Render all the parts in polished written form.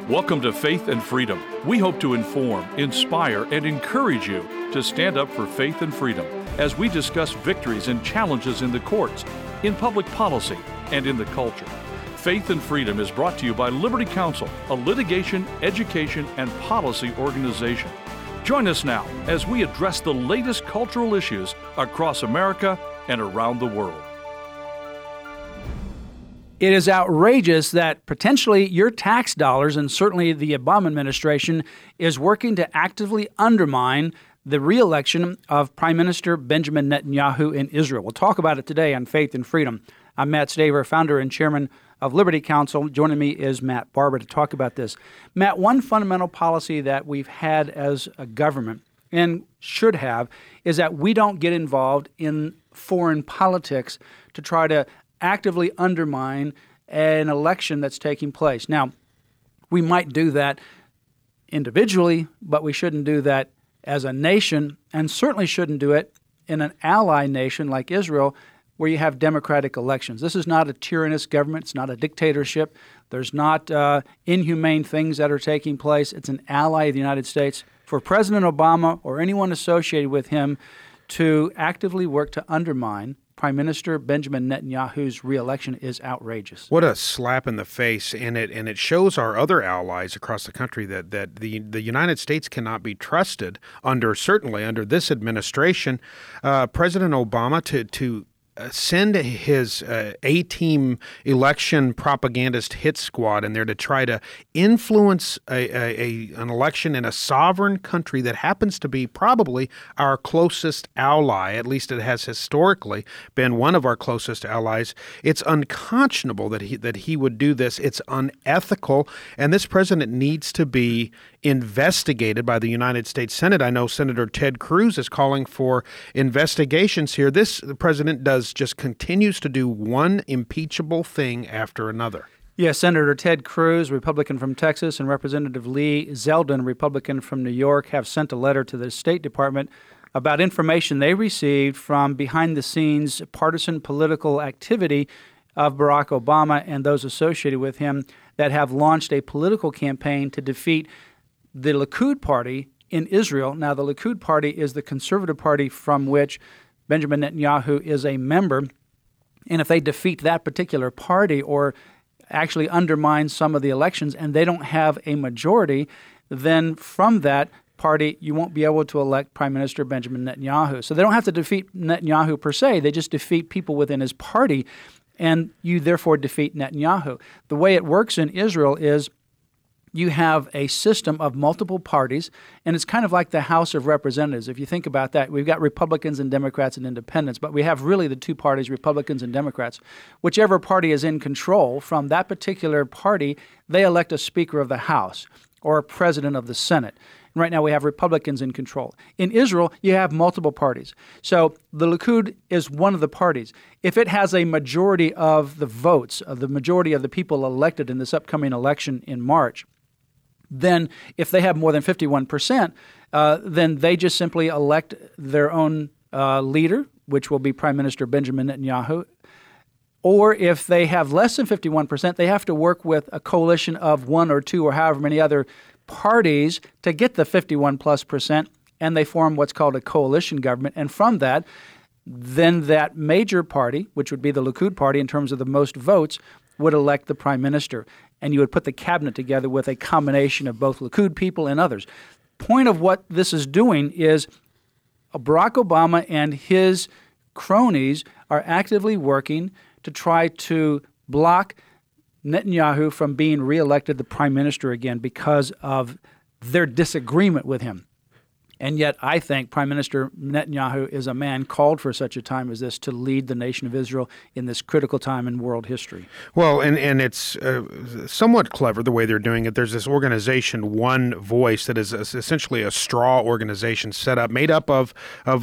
Welcome to Faith and Freedom. We hope to inform, inspire, and encourage you to stand up for faith and freedom as we discuss victories and challenges in the courts, in public policy, and in the culture. Faith and Freedom is brought to you by Liberty Counsel, a litigation, education, and policy organization. Join us now as we address the latest cultural issues across America and around the world. It is outrageous that potentially your tax dollars, and certainly the Obama administration, is working to actively undermine the re-election of Prime Minister Benjamin Netanyahu in Israel. We'll talk about it today on Faith and Freedom. I'm Matt Staver, founder and chairman of Liberty Counsel. Joining me is Matt Barber to talk about this. Matt, one fundamental policy that we've had as a government, and should have, is that we don't get involved in foreign politics to try to actively undermine an election that's taking place. Now, we might do that individually, but we shouldn't do that as a nation, and certainly shouldn't do it in an ally nation like Israel, where you have democratic elections. This is not a tyrannous government. It's not a dictatorship. There's not inhumane things that are taking place. It's an ally of the United States. For President Obama or anyone associated with him to actively work to undermine Prime Minister Benjamin Netanyahu's re-election is outrageous. What a slap in the face, and it shows our other allies across the country that the United States cannot be trusted certainly under this administration. President Obama to send his A-team election propagandist hit squad in there to try to influence an election in a sovereign country that happens to be probably our closest ally. At least it has historically been one of our closest allies. It's unconscionable that he would do this. It's unethical, and this president needs to be investigated by the United States Senate. I know Senator Ted Cruz is calling for investigations here. The president just continues to do one impeachable thing after another. Yes, Senator Ted Cruz, Republican from Texas, and Representative Lee Zeldin, Republican from New York, have sent a letter to the State Department about information they received from behind-the-scenes partisan political activity of Barack Obama and those associated with him that have launched a political campaign to defeat the Likud party in Israel. Now, the Likud party is the conservative party from which Benjamin Netanyahu is a member. And if they defeat that particular party or actually undermine some of the elections and they don't have a majority, then from that party, you won't be able to elect Prime Minister Benjamin Netanyahu. So they don't have to defeat Netanyahu per se. They just defeat people within his party, and you therefore defeat Netanyahu. The way it works in Israel is you have a system of multiple parties, and it's kind of like the House of Representatives. If you think about that, we've got Republicans and Democrats and independents, but we have really the two parties, Republicans and Democrats. Whichever party is in control from that particular party, they elect a Speaker of the House or a President of the Senate. And right now we have Republicans in control. In Israel, you have multiple parties. So the Likud is one of the parties. If it has a majority of the votes, of the majority of the people elected in this upcoming election in March, then if they have more than 51%, then they just simply elect their own leader, which will be Prime Minister Benjamin Netanyahu. Or if they have less than 51%, they have to work with a coalition of one or two or however many other parties to get the 51+%, and they form what's called a coalition government. And from that, then that major party, which would be the Likud party in terms of the most votes, would elect the prime minister. And you would put the cabinet together with a combination of both Likud people and others. Point of what this is doing is Barack Obama and his cronies are actively working to try to block Netanyahu from being reelected the prime minister again because of their disagreement with him. And yet I think Prime Minister Netanyahu is a man called for such a time as this to lead the nation of Israel in this critical time in world history. Well, and it's somewhat clever the way they're doing it. There's this organization, One Voice, that is essentially a straw organization set up, made up of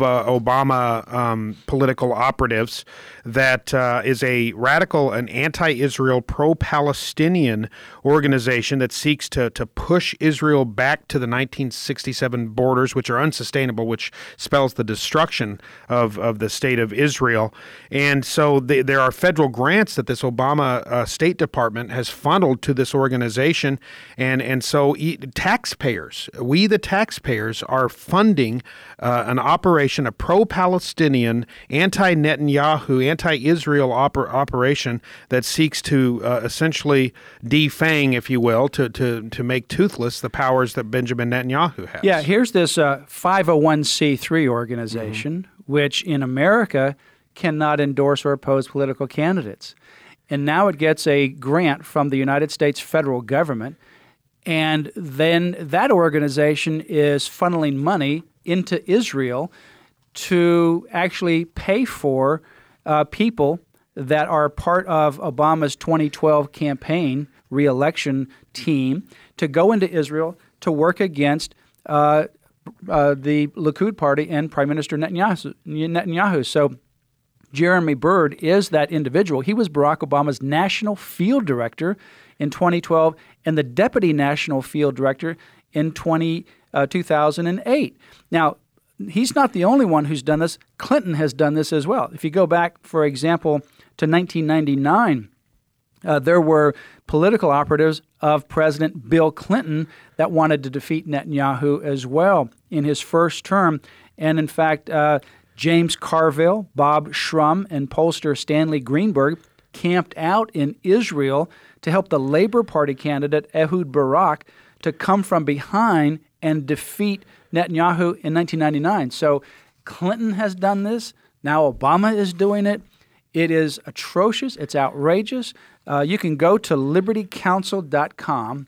Obama political operatives that is a radical and anti-Israel, pro-Palestinian organization that seeks to push Israel back to the 1967 borders, which which are unsustainable, which spells the destruction of the state of Israel. And so there are federal grants that this Obama State Department has funneled to this organization. And so taxpayers, we the taxpayers, are funding an operation, a pro-Palestinian, anti-Netanyahu, anti-Israel operation that seeks to essentially defang, if you will, to make toothless the powers that Benjamin Netanyahu has. Yeah, here's this 501c3 organization, which in America cannot endorse or oppose political candidates. And now it gets a grant from the United States federal government, and then that organization is funneling money into Israel to actually pay for people that are part of Obama's 2012 campaign re-election team to go into Israel to work against the Likud party and Prime Minister Netanyahu. So Jeremy Bird is that individual. He was Barack Obama's national field director in 2012 and the deputy national field director in 2008. Now, he's not the only one who's done this. Clinton has done this as well. If you go back, for example, to 1999, there were political operatives of President Bill Clinton that wanted to defeat Netanyahu as well in his first term. And in fact, James Carville, Bob Shrum, and pollster Stanley Greenberg camped out in Israel to help the Labor Party candidate Ehud Barak to come from behind and defeat Netanyahu in 1999. So Clinton has done this. Now Obama is doing it. It is atrocious. It's outrageous. You can go to libertycounsel.com,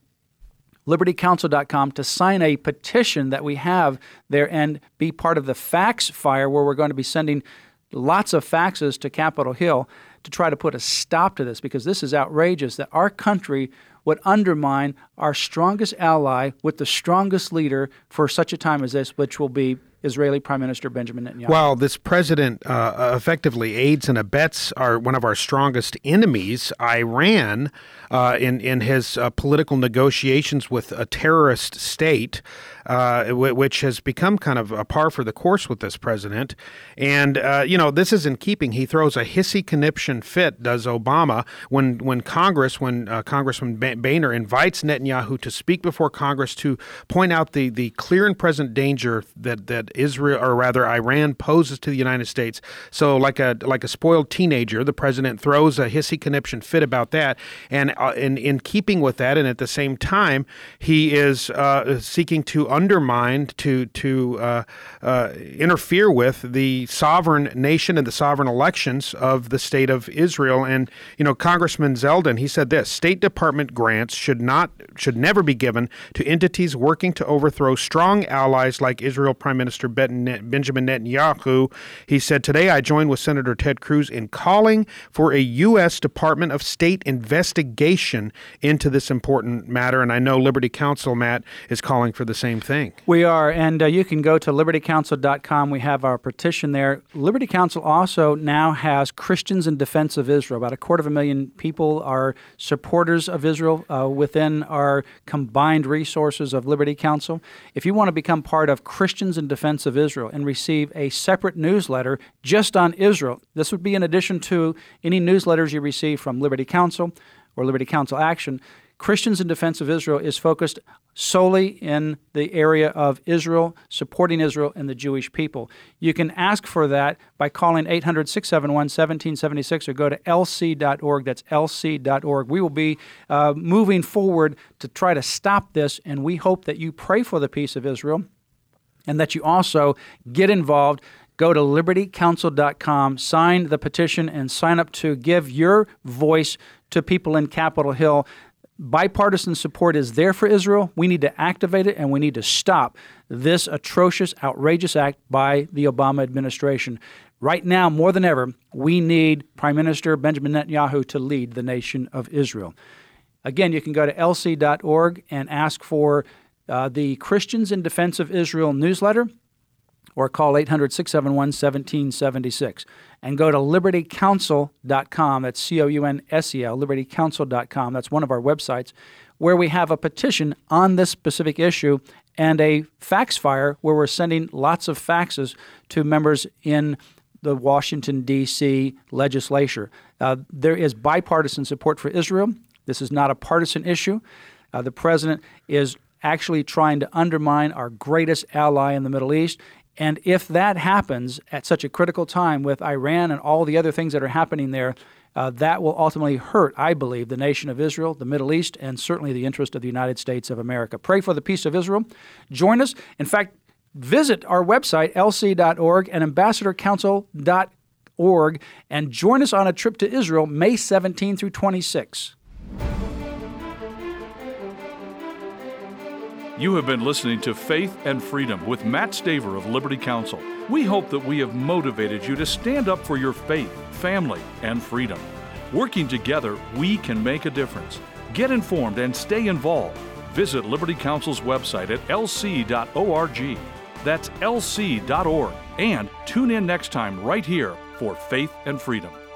to sign a petition that we have there and be part of the fax fire where we're going to be sending lots of faxes to Capitol Hill to try to put a stop to this, because this is outrageous that our country would undermine our strongest ally with the strongest leader for such a time as this, which will be Israeli Prime Minister Benjamin Netanyahu. Well, this president effectively aids and abets one of our strongest enemies, Iran, in his political negotiations with a terrorist state, which has become kind of a par for the course with this president. And, this is in keeping. He throws a hissy conniption fit, does Obama, when Congressman Boehner invites Netanyahu to speak before Congress to point out the clear and present danger that Israel, or rather Iran, poses to the United States. So like a spoiled teenager, the president throws a hissy conniption fit about that. And in keeping with that, and at the same time, he is seeking to undermine, to interfere with the sovereign nation and the sovereign elections of the state of Israel. And, Congressman Zeldin, he said this: State Department grants should never be given to entities working to overthrow strong allies like Israel Prime Minister Benjamin Netanyahu. He said, today I joined with Senator Ted Cruz in calling for a U.S. Department of State investigation into this important matter. And I know Liberty Counsel, Matt, is calling for the same thing. We are, and you can go to libertycounsel.com. We have our petition there. Liberty Counsel also now has Christians in Defense of Israel. About 250,000 people are supporters of Israel within our combined resources of Liberty Counsel. If you want to become part of Christians in Defense of Israel and receive a separate newsletter just on Israel, this would be in addition to any newsletters you receive from Liberty Counsel or Liberty Counsel Action. Christians in Defense of Israel is focused solely in the area of Israel, supporting Israel and the Jewish people. You can ask for that by calling 800-671-1776 or go to lc.org. That's lc.org. We will be moving forward to try to stop this, and we hope that you pray for the peace of Israel and that you also get involved. Go to libertycounsel.com, sign the petition, and sign up to give your voice to people in Capitol Hill. Bipartisan support is there for Israel. We need to activate it, and we need to stop this atrocious, outrageous act by the Obama administration. Right now, more than ever, we need Prime Minister Benjamin Netanyahu to lead the nation of Israel. Again, you can go to lc.org and ask for the Christians in Defense of Israel newsletter, or call 800-671-1776. And go to libertycounsel.com, that's COUNSEL, libertycounsel.com, that's one of our websites, where we have a petition on this specific issue, and a fax fire where we're sending lots of faxes to members in the Washington, D.C. legislature. There is bipartisan support for Israel. This is not a partisan issue. The president is actually trying to undermine our greatest ally in the Middle East. And if that happens at such a critical time with Iran and all the other things that are happening there, that will ultimately hurt, I believe, the nation of Israel, the Middle East, and certainly the interest of the United States of America. Pray for the peace of Israel. Join us. In fact, visit our website, lc.org and ambassadorcouncil.org, and join us on a trip to Israel May 17 through 26. You have been listening to Faith and Freedom with Matt Staver of Liberty Counsel. We hope that we have motivated you to stand up for your faith, family, and freedom. Working together, we can make a difference. Get informed and stay involved. Visit Liberty Counsel's website at lc.org. That's lc.org. And tune in next time right here for Faith and Freedom.